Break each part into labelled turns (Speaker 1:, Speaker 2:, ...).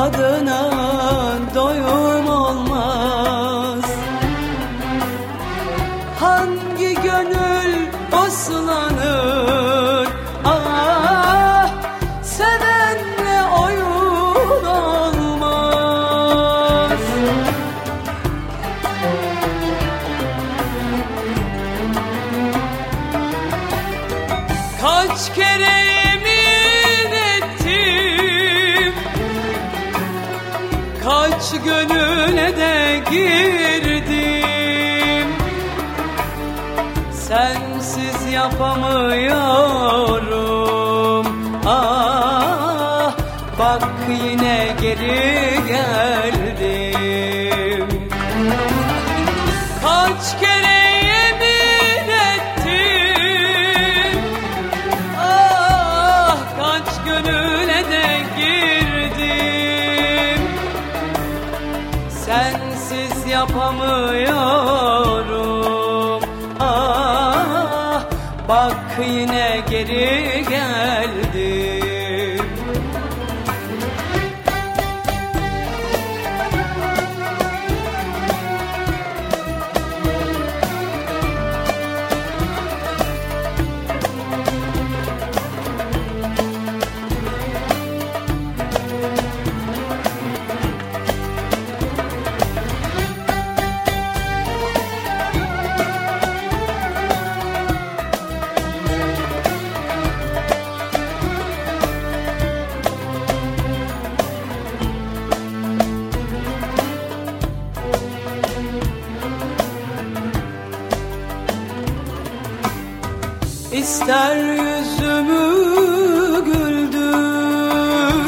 Speaker 1: tadına doyum olmaz. Hangi gönül uslanır, ah sevenle oyun olmaz. Kaç kere yemin ettim, kaç gönüle de girdim, sensiz yapamıyorum. Ah bak yine geri geldim. Kaç kere yemin ettim, ah kaç gönüle de girdim, sensiz yapamıyorum. Ah bak yine geri geldim. İster yüzümü güldür,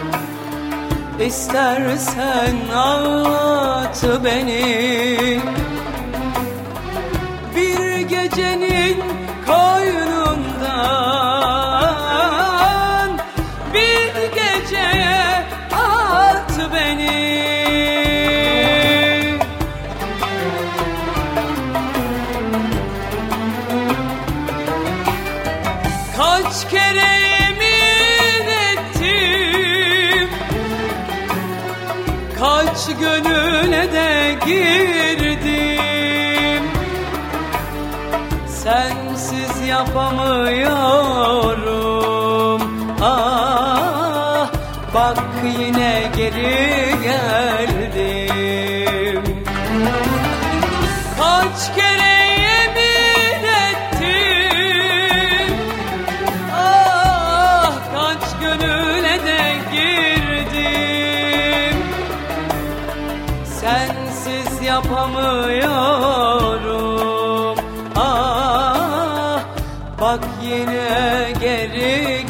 Speaker 1: İstersen ağlat beni. Bir gecenin koynundan bir geceye at beni. Kaç kere yemin ettim, kaç gönüle de girdim, sensiz yapamıyorum. Ah bak yine geri geldim. Kaç kere yemin ettim, ah kaç gönüle de girdim, sensiz yapamıyorum. Ah bak yine geri